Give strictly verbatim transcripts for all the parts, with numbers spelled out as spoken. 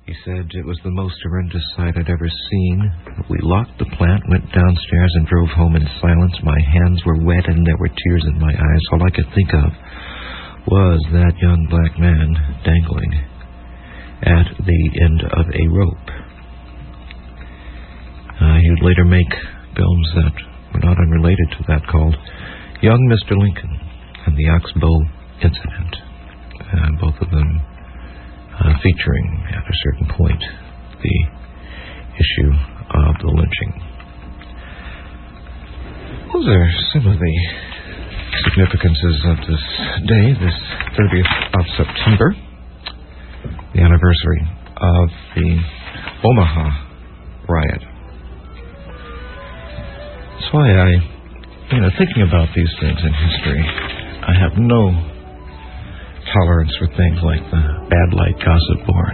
He said it was the most horrendous sight I'd ever seen. We locked the plant, went downstairs, and drove home in silence. My hands were wet, and there were tears in my eyes. All I could think of was that young black man dangling at the end of a rope. Uh, he would later make films that were not unrelated to that, called Young Mister Lincoln and the Oxbow Incident, uh, both of them uh, featuring, at a certain point, the issue of the lynching. Those are some of the significances of this day, this thirtieth of September, the anniversary of the Omaha riot. That's why I, you know, thinking about these things in history, I have no tolerance for things like the Bad Light Gossip Board,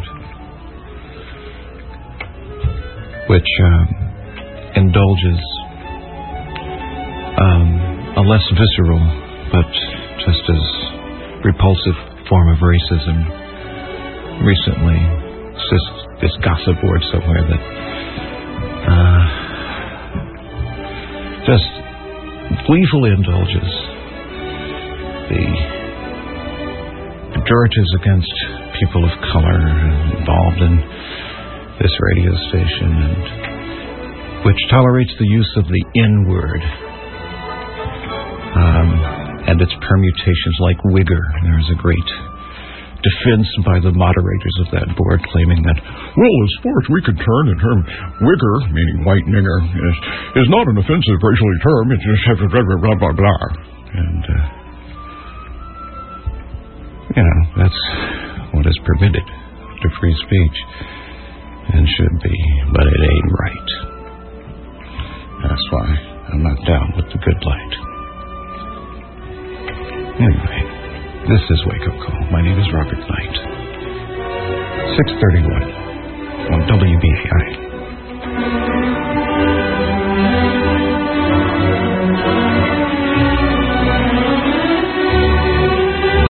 which um, indulges um, a less visceral but just as repulsive form of racism. Recently, it's just this gossip board somewhere that uh, just gleefully indulges the pejoratives against people of color involved in this radio station, and which tolerates the use of the N-word um, and its permutations, like wigger. There's a great defense by the moderators of that board claiming that, well, as far as we can turn the term wigger, meaning white nigger, is, is not an offensive racial term. It just has a blah, blah, blah, blah, blah. And, uh, you know, that's what is permitted to free speech and should be, but it ain't right. That's why I'm not down with the good light. Anyway, this is Wake Up Call. My name is Robert Knight. six thirty-one on W B A I.